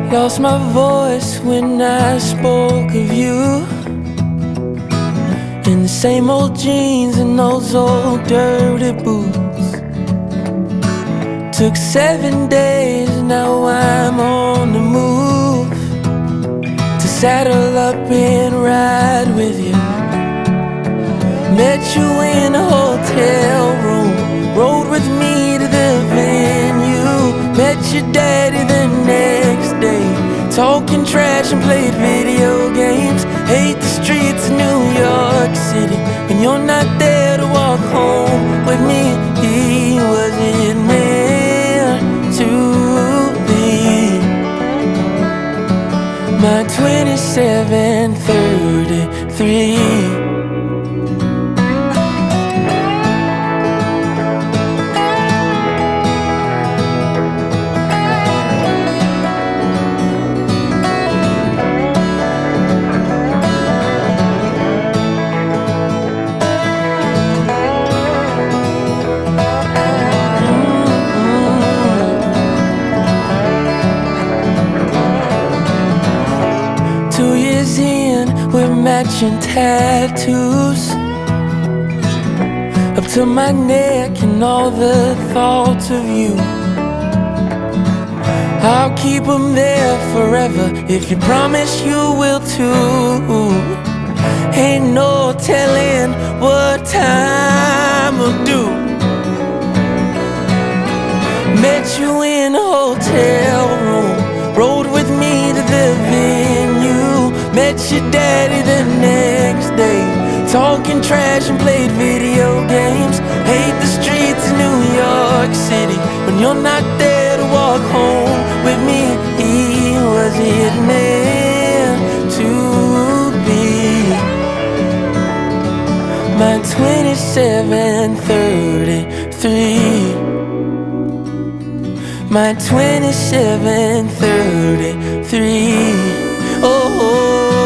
Lost my voice when I spoke of you, in the same old jeans and those old dirty boots. Took 7 days, now I'm on the move, to saddle up and ride with you. Met you in a hotel room, rode with me to the venue. Met your daddy the next day, talking trash and played video games. Hate the streets of New York City when you're not there to walk home with me. He wasn't meant to be. My 2733. We're matching tattoos up to my neck and all the thoughts of you. I'll keep them there forever if you promise you will too. Ain't no telling what time will do. Met you in a hotel room, rode with me to the venue. Met your daddy the next day, talking trash and played video games. Hate the streets of New York City when you're not there to walk home with me. He wasn't meant to be. My 2733. My 2733. Oh.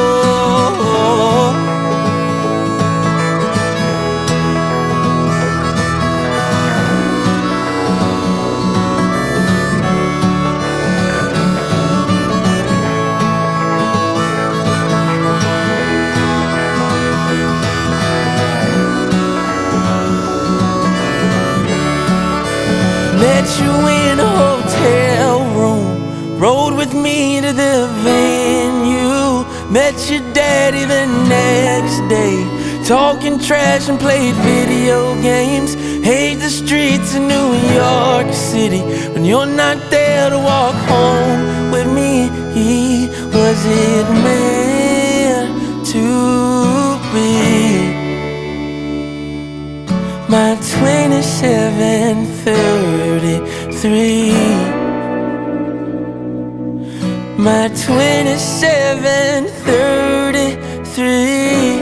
Met you in a hotel room, rode with me to the venue. Met your daddy the next day, talking trash and played video games. Hate the streets of New York City when you're not there to walk home with me. He wasn't meant to be. My 2733. My 2733.